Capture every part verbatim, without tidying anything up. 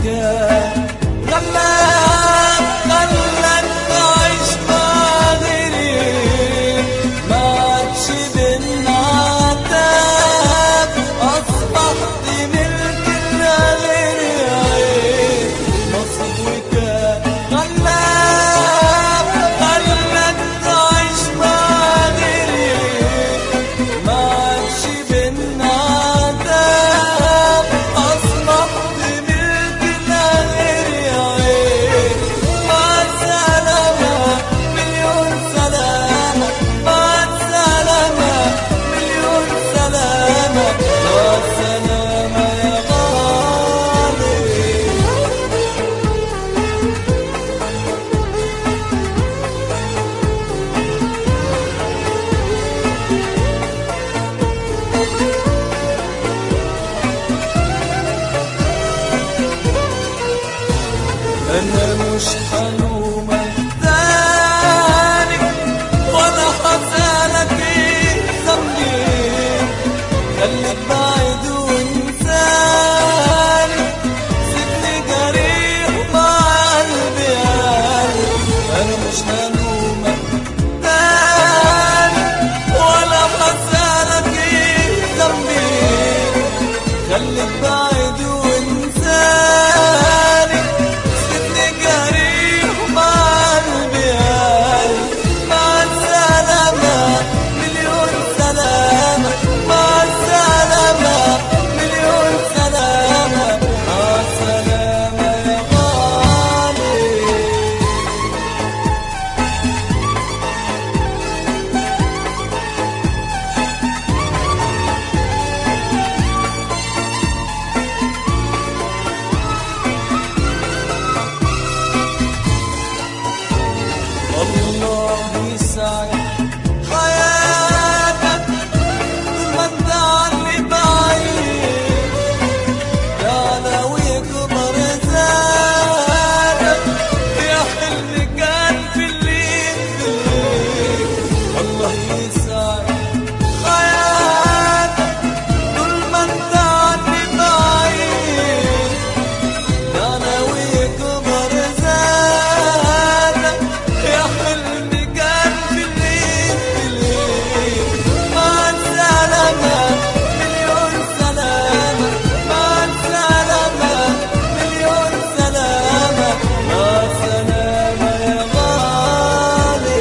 وكان غلاب خلاك تعيش مع غيري، ما عادش بينا عتاب، أصبحت ملك لغيري عين نصيب وكان غلاب خلاك تعيش مع غيري، ما عادش بينا عتاب، أصبحت ملك لغيري عين. مع السلامة مليون سلامة، مع السلامة مليون سلامة، مع السلامة يا غالي. أنا مش حلومك تاني ولا حسالك ذنبي، خليك بعيد وانساني، سيبني جريح مع قلبي قلبي. أنا مش حلومك تاني ولا حسالك ذنبي، خليك بعيد وانساني، سيبني جريح مع قلبي قلبي. مع السلامة مليون سلامة، مع السلامة مليون سلامة، مع السلامة يا غالي. الله يسعد حياتك طول ما انت عني بعيد، يعلى ويكبر زادك يا حلم كان في الليل في الليل. الله يسعد حياتك طول ما انت عني بعيد، يعلى ويكبر زادك يا حلم كان في الليل في الليل. مع السلامة مليون سلامة، مع السلامة مليون سلامة، مع السلامة يا غالي.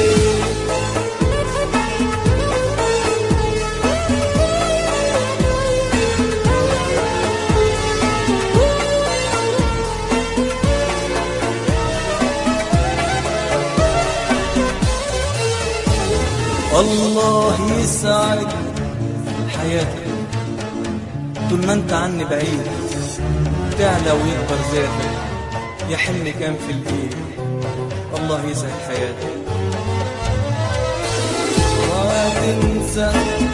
الله يسعد حياتك طول ما انت عني بعيد، تعلى ويكبر ذاتك يا حلم كان في الايد. الله يسعد حياتك وتنسى